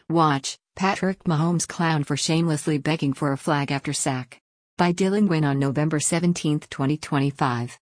Watch, Patrick Mahomes clown for shamelessly begging for a flag after sack. By Dylan Wynn on November 17, 2025.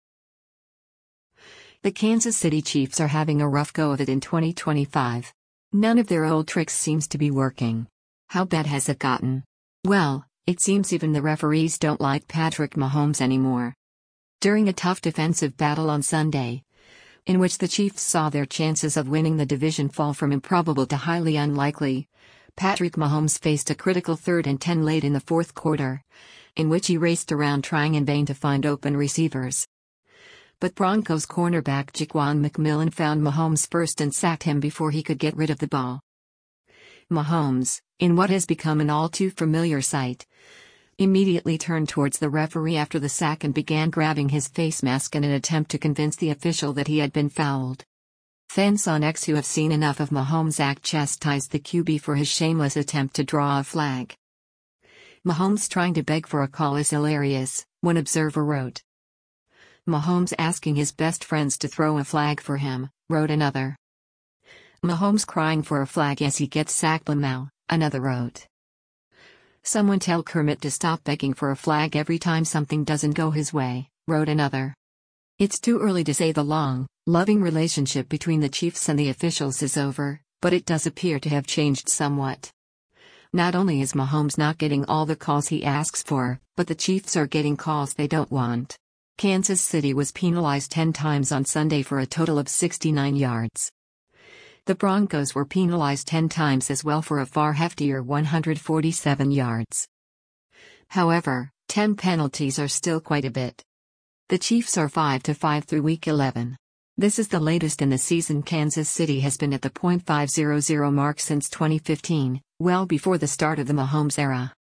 The Kansas City Chiefs are having a rough go of it in 2025. None of their old tricks seems to be working. How bad has it gotten? Well, it seems even the referees don't like Patrick Mahomes anymore. During a tough defensive battle on Sunday, in which the Chiefs saw their chances of winning the division fall from improbable to highly unlikely, Patrick Mahomes faced a critical 3rd and 10 late in the fourth quarter, in which he raced around trying in vain to find open receivers. But Broncos cornerback Jaquan McMillan found Mahomes first and sacked him before he could get rid of the ball. Mahomes, in what has become an all-too-familiar sight, immediately turned towards the referee after the sack and began grabbing his face mask in an attempt to convince the official that he had been fouled. Fans on X who have seen enough of Mahomes' act chastised the QB for his shameless attempt to draw a flag. Mahomes trying to beg for a call is hilarious, one observer wrote. Mahomes asking his best friends to throw a flag for him, wrote another. Mahomes crying for a flag as he gets sacked Lamau, another wrote. Someone tell Kermit to stop begging for a flag every time something doesn't go his way, wrote another. It's too early to say the long, loving relationship between the Chiefs and the officials is over, but it does appear to have changed somewhat. Not only is Mahomes not getting all the calls he asks for, but the Chiefs are getting calls they don't want. Kansas City was penalized 10 times on Sunday for a total of 69 yards. The Broncos were penalized 10 times as well for a far heftier 147 yards. However, 10 penalties are still quite a bit. The Chiefs are 5-5 through Week 11. This is the latest in the season. Kansas City has been at the .500 mark since 2015, well before the start of the Mahomes era.